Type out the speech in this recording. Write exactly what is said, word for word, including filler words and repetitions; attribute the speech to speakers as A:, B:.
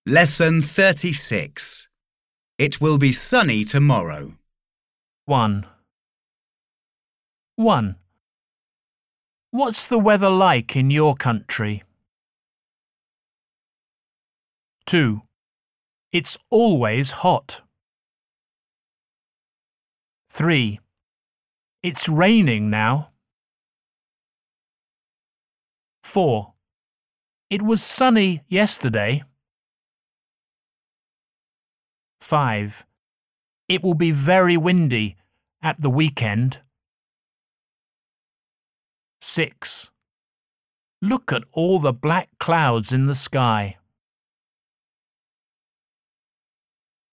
A: Lesson thirty-six. It will be sunny tomorrow.
B: one. one. What's the weather like in your country? two. It's always hot. three. It's raining now. four. It was sunny yesterday. five. It will be very windy at the weekend. six. Look at all the black clouds in the sky.